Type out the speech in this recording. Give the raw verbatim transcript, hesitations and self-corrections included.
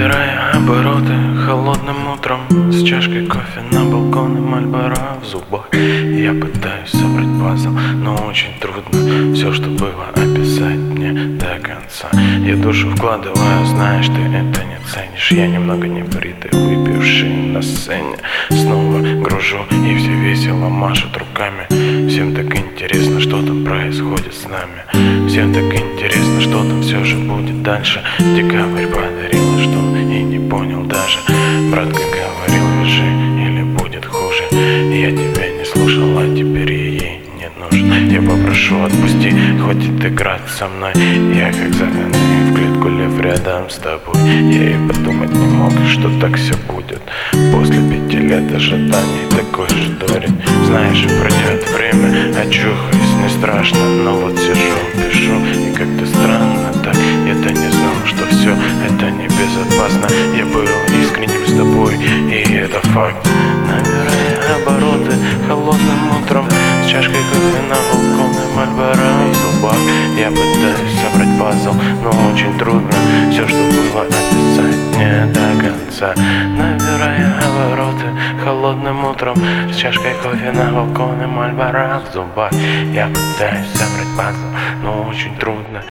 Набирая обороты холодным утром, с чашкой кофе на балконе, Мальборо в зубах. Я пытаюсь собрать пазл, но очень трудно все, что было, описать мне до конца. Я душу вкладываю, знаешь, ты это не ценишь. Я немного небритый, выпивший на сцене. Снова гружу, и все весело машут руками. Всем так интересно, что там происходит с нами. Всем так интересно, что там все же будет дальше. Декабрь подарила, что и не понял даже. Братка говорил, лежи, или будет хуже. Я тебя не слушал, а теперь ей не нужно. Я попрошу, отпусти, хватит играть со мной. Я как загнанный в клетку лев рядом с тобой. Я и подумать не мог, что так все будет. После пяти лет ожиданий такой же дурень. Знаешь, пройдет время, очухаюсь, не страшно. Но вот сижу, пишу, и как-то странно так. Я-то не знал, что все это небезопасно. Я был искренним с тобой, и это факт. Набирая обороты холодным утром, с чашкой кофе на балконе, Мальборо в зубах. Я пытаюсь собрать пазл, но очень трудно все, что было, описать не до конца. Набирая обороты холодным утром, с чашкой кофе на балконе, Мальборо в зубах. Я пытаюсь собрать пазл, но очень трудно